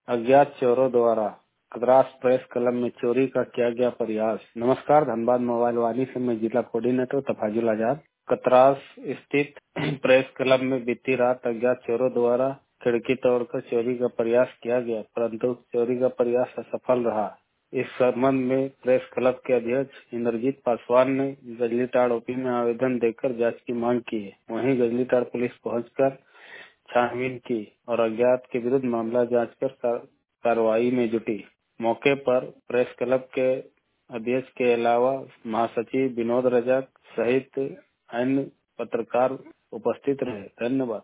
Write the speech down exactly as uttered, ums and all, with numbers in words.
अज्ञात चोरों द्वारा कतरास प्रेस क्लब में चोरी का किया गया प्रयास। नमस्कार, धनबाद मोबाइल वाणी से मैं जिला कोऑर्डिनेटर तफाजुल आजाद। कतरास स्थित प्रेस क्लब में बीती रात अज्ञात चोरों द्वारा खिड़की तोड़कर चोरी का प्रयास किया गया, परंतु चोरी का प्रयास असफल रहा। इस संबंध में प्रेस क्लब के अध्यक्ष इंद्रजीत पासवान ने गजलीटाड़ ओपी में आवेदन देकर जांच की मांग की है। वहीं गजलीटाड़ पुलिस पहुंचकर छानबीन की और अज्ञात के विरुद्ध मामला जांच कर कार्रवाई में जुटी। मौके पर प्रेस क्लब के अध्यक्ष के अलावा महासचिव विनोद रजक सहित अन्य पत्रकार उपस्थित रहे। धन्यवाद।